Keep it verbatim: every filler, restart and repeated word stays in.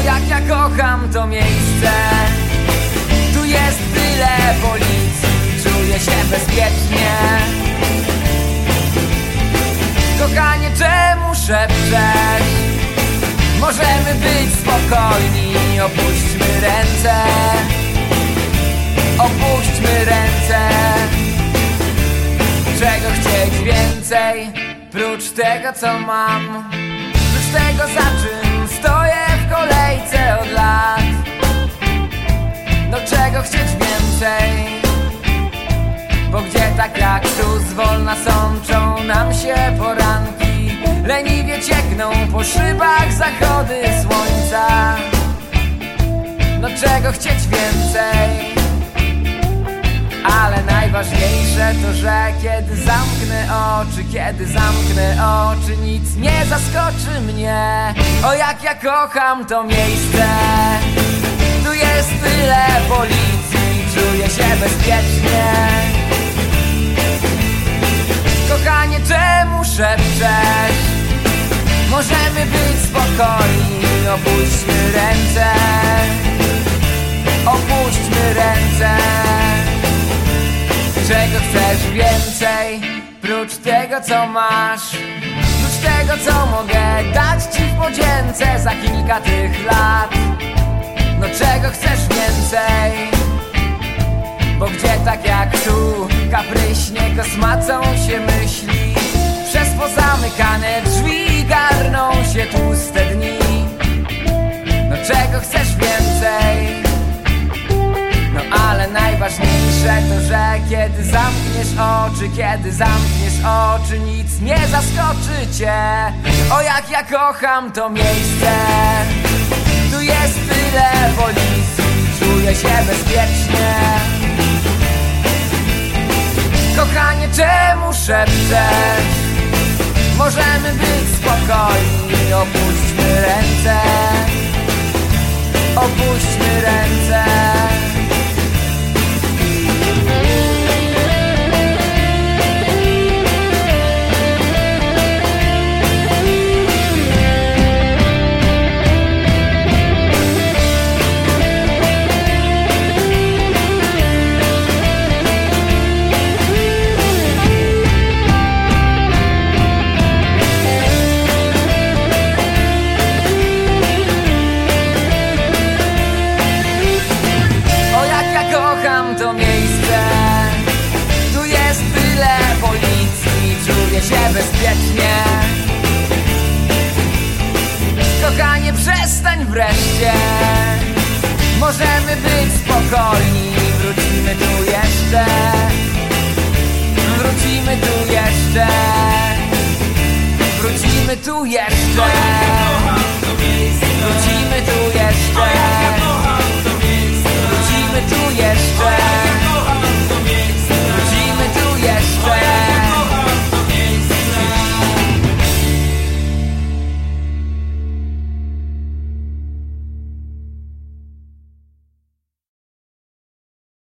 jak ja kocham to miejsce. Tu jest tyle policji, czuję się bezpiecznie. Kochanie, czemu szepczesz? Możemy być spokojni, opuśćmy ręce. Opuśćmy ręce. Czego chcieć więcej, prócz tego co mam, prócz tego za czym stoję w kolejce od lat. No czego chcieć więcej, bo gdzie tak jak tu zwolna sączą nam się poranki, leniwie ciekną po szybach zachody słońca. No czego chcieć więcej, ale najważniejsze to, że kiedy zamknę oczy, kiedy zamknę oczy, nic nie zaskoczy mnie. O jak ja kocham to miejsce. Tu jest tyle policji, czuję się bezpiecznie. Kochanie, czemu szepczesz? Możemy być spokojni, opuśćmy ręce. Opuśćmy ręce. Czego chcesz więcej, prócz tego co masz, prócz tego co mogę dać ci w podzięce za kilka tych lat. No czego chcesz więcej, bo gdzie tak jak tu kapryśnie kosmacą się myśli, przez pozamykane drzwi garną się tłuste dni. No czego chcesz więcej, no ale najważniejsze to, że kiedy zamkniesz oczy, kiedy zamkniesz oczy, nic nie zaskoczy cię. O jak ja kocham to miejsce. Tu jest tyle policji, czuję się bezpiecznie. Kochanie, czemu szepczesz? Możemy być spokojni, opuśćmy ręce. Opuśćmy ręce. To miejsce, tu jest tyle policji, czuję się bezpiecznie. Kochanie, przestań wreszcie. Możemy być spokojni, wrócimy tu jeszcze. Wrócimy tu jeszcze. Wrócimy tu jeszcze. Wrócimy tu jeszcze.